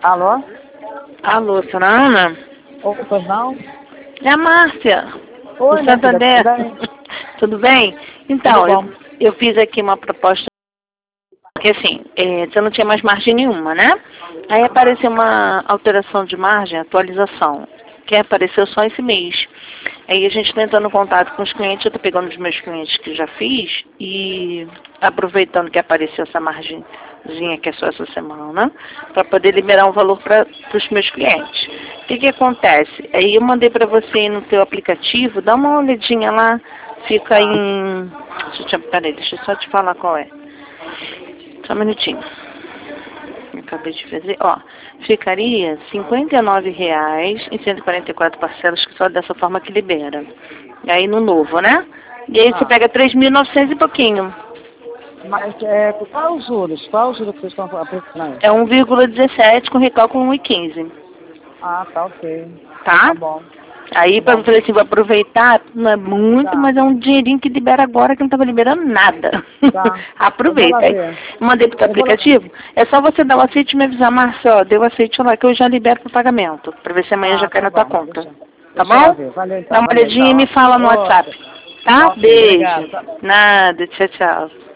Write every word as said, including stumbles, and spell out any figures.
Alô? Alô, senhora Ana? Oi, pois não? É a Márcia, Oi, do minha filha, Santander. tudo bem? Tudo bem? Então, Tudo eu, bom. eu fiz aqui uma proposta, porque assim, é, você não tinha mais margem nenhuma, né? Aí apareceu uma alteração de margem, atualização, que apareceu só esse mês. Aí a gente está entrando em contato com os clientes, eu estou pegando os meus clientes que já fiz e aproveitando que apareceu essa margenzinha que é só essa semana, para poder liberar um valor para os meus clientes. O que que acontece? Aí eu mandei para você aí no teu aplicativo, dá uma olhadinha lá, fica Tá. em... Deixa eu te... Peraí, deixa eu só te falar qual é. Só um minutinho. Eu acabei de fazer, ó, ficaria cinquenta e nove reais em cento e quarenta e quatro parcelas, que só dessa forma que libera. E aí no novo, né? E aí você Ah, pega três mil e novecentos e pouquinho. mas é, qual é os juros? Qual é o juros que vocês estão aplicando? É um vírgula dezessete com recálculo um vírgula quinze. Ah, tá ok. Tá? Tá bom. Aí Tá para eu bom. falei assim, vou aproveitar, não é muito, Tá, mas é um dinheirinho que libera agora que não estava liberando nada. tá. Eu vou lá Aproveita. Aí, ver. mandei pro teu Eu vou lá. aplicativo, é só você dar o aceite e me avisar, Márcia, ó, deu o aceite lá que eu já libero pro pagamento, para ver se amanhã já Ah, cai tá na tua bom. conta. Deixa, Tá deixa eu lá bom? ver. Valeu Dá então, uma valeu. olhadinha e me Tá, fala no ó. WhatsApp. Tá Tá? ok, Beijo. obrigado. Tá bom. Nada, tchau, tchau.